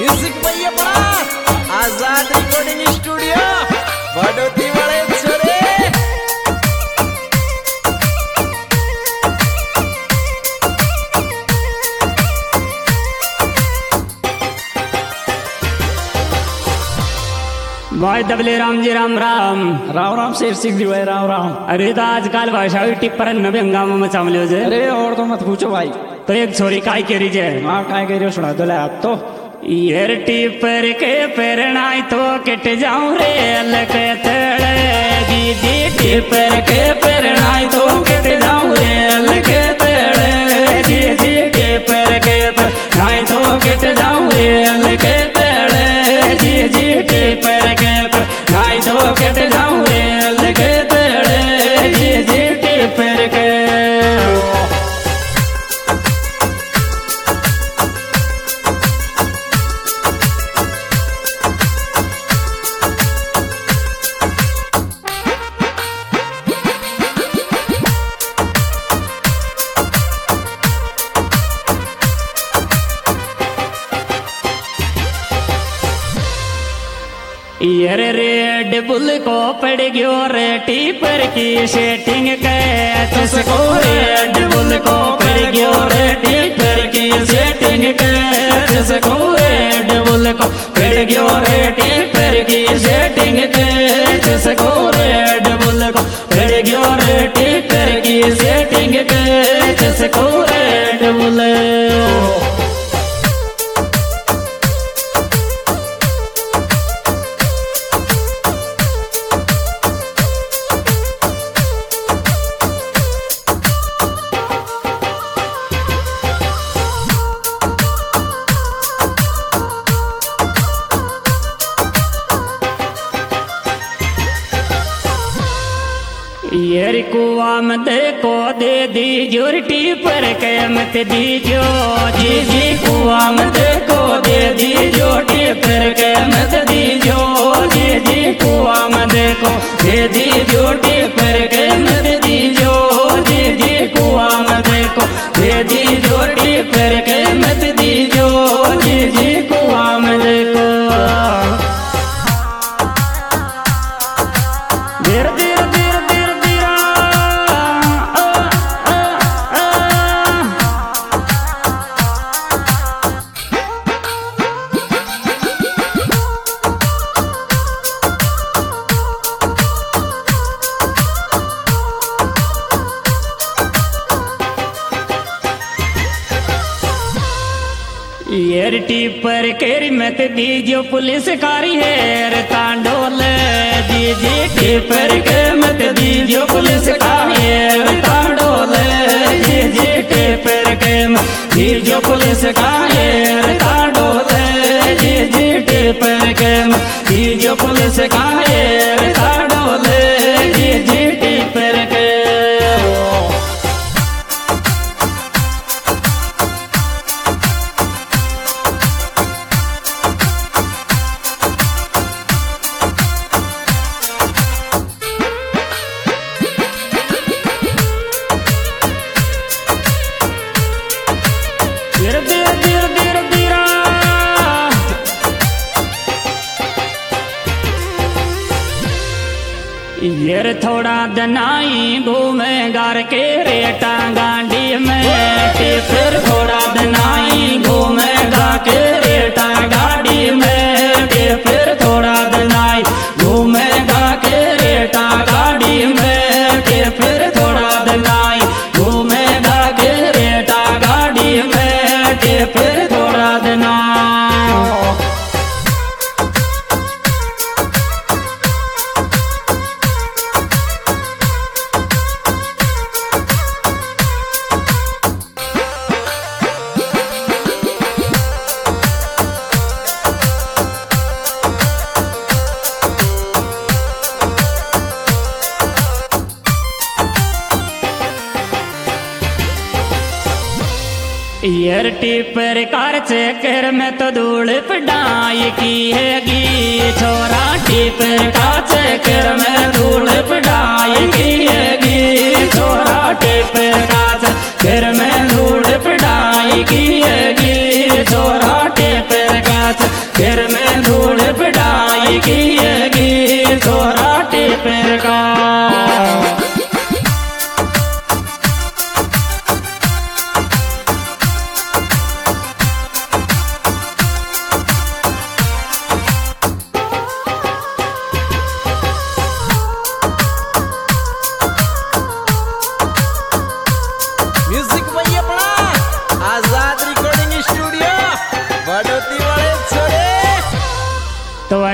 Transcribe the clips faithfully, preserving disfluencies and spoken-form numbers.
Music भैया बड़ा आजाद recording studio बड़ोती वाले छोरे। भाई दबले राम जी राम राम राम राम शेर सिंह जी भाई राम राम। अरे तो आजकल भाषा टिप्पर नबे हंगामा में चावले जे। अरे और तो मत पूछो भाई। तो एक छोरी काय करी जे हाँ काय कह रहे हो सुना दो ले आप तो। यार टिप्पर के पेरनाई तो किट जाऊं रे अलके तड़े दीदी टिप्पर के पेरनाई तो किट जाऊं रे अलके तड़े दीदी टिप्पर के पेरनाई तो किट जाऊं रे अलके तड़े दीदी टिप्पर के पेरनाई तो किट जाऊं रे अलके तड़े दीदी टिप्पर के। यार रेड बुल को पड़ गयो रे टीपर की सेटिंग के तुझको रेड बुल को पड़ गयो रे टीपर की सेटिंग के तुझको रेड बुल को पड़ गयो रे टीपर की सेटिंग के तुझको रेड बुल को पड़ गयो रे टीपर की सेटिंग के तुझको रेड बुल। यार कुआ में देखो दे दी जोरटी पर के मत दीजो जी जी कुआ में देखो दे दी जोटी पर के मत दीजो जी जी कुआ में देखो दे दी जोटी पर के मत दीजो जी जी कुआ में देखो दे दी जोटी पर के मत दीजो जी जी कुआ में देखो। धीरे धीरे यार टिप्पर केरी मत दीजो पुलिस कारी है तांडोल दीजी टिप्पर के मत दीजो पुलिस कारी है तांडोल दीजी टिप्पर के मत दीजो पुलिस कारी है तांडोल दीजी टिप्पर के मत दीजो पुलिस कारी है तांडोल दीजी टिप्पर के। धीरे धीरे धीरे धीरे धीरे यार थोड़ा दनाई घूमे गार के रेटा गांडी में फिर थोड़ा दनाई घूमे गा के रेटा गाड़ी में फिर थोड़ा दनाई घूमे गा के रेटा गाड़ी में फिर थोड़ा दनाई घूमे गा के रेटा गाड़ी में फिर थोड़ा दनाई। यार टिप्पर कार चक्कर में तो धूल पढ़ाई की हैगी छोरा टिप्पर का चक्कर में धूल पढ़ाई की हैगी छोरा टिप्पर का चक्कर में धूल पढ़ाई की हैगी छोरा टिप्पर का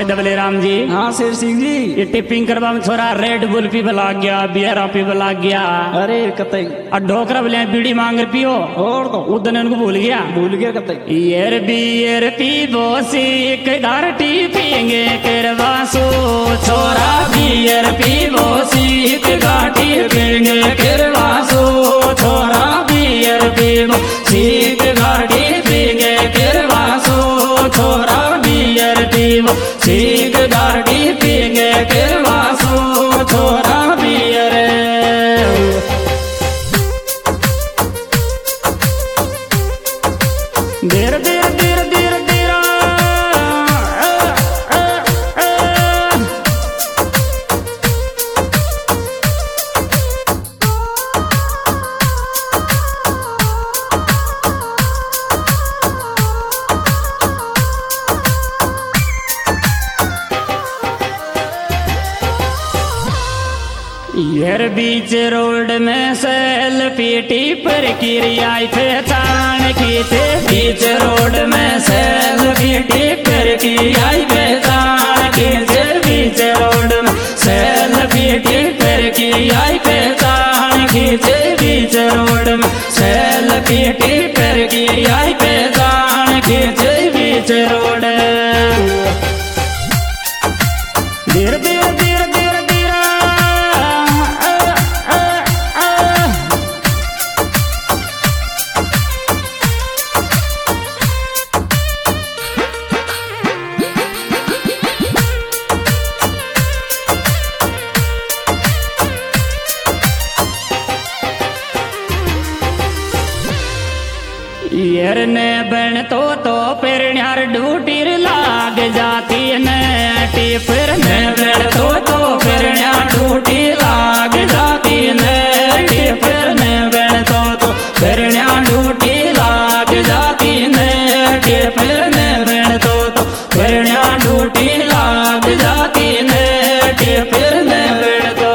भाई दबले राम जी। हाँ शेर सिंह जी। ये टिपिंग करवा में छोरा रेड बुल पीबे लाग गया, बियर पीबे लाग गया। अरे कतई और ढोकरा बोले बीड़ी मांग कर पियो, और तो उदन उनको भूल गया। भूल गया कतई। यर बियर पीबो सीख दारटी पीएंगे करवासो, छोरा बियर पीबो सीख गाठी पीएंगे करवासो, छोरा बियर पीबो सीख गाठी पीएंगे करवासो, छोरा बियर पीबो सीख गाठी पीएंगे करवासो, छोरा बियर। देर देर देर देर देर यार बीच रोड में सेल्फी टिपर किरियाई पहचान की थे, बीच रोड में सेल्फी टिपर किरियाई पहचान की थे, बीच रोड में सेल्फी टिपर किरियाई पहचान की थे, बीच रोड में सेल्फी टिपर किरियाई पहचान की थे, बीच रोड। धीरे धीरे धीरे धीरे यार ने बन तो तो पेरण्यार डूटीर लाग जाती ने टिपर ने बन तो तो पेरण्यार डूटी लाग जाती ने टिपर ने बन तो तो पेरण्यार डूटी लाग जाती ने टिपर ने बन तो तो पेरण्यार डूटी लाग जाती ने टिपर ने बन तो।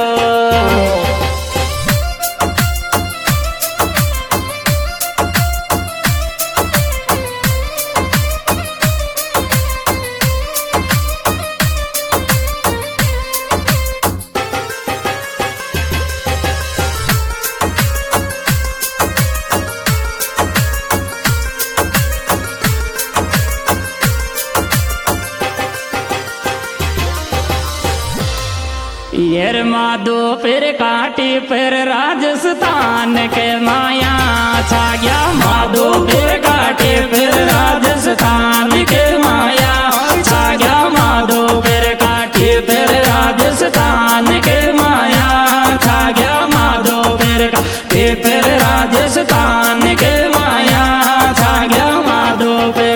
यार माधो फिर काटी फिर राजस्थान के माया छा गया, माधो फिर काटी फिर राजस्थान के माया छा गया, माधो फिर काटी फिर राजस्थान के माया छा गया, माधो फिर काटी फिर राजस्थान के माया छा गया, माधो फिर।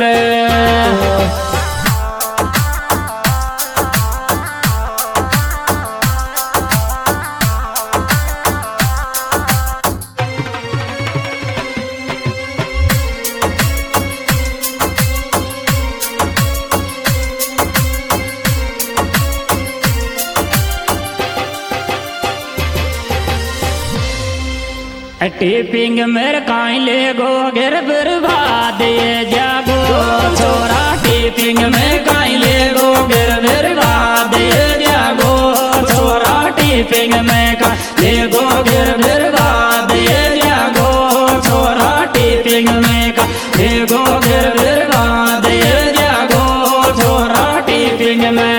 टिपिंग मेरे काई ले गो गिर बर्बाद ये जागो, छोरा टिपिंग में काई ले गो गिर बर्बाद ये जागो, छोरा टिपिंग में काई ले गो गिर बर्बाद ये जागो, छोरा टिपिंग में काई ले गो गिर बर्बाद ये जागो, छोरा टिपिंग में।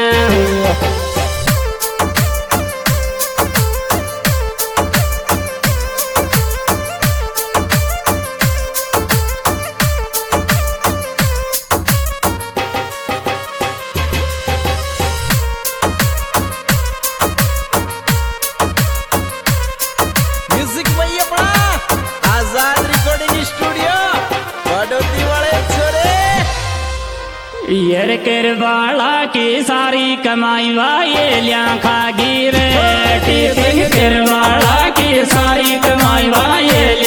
यार करवाला की सारी कमाई वाये लिया खागी रे, टिपिंग करवाला की सारी कमाई वाये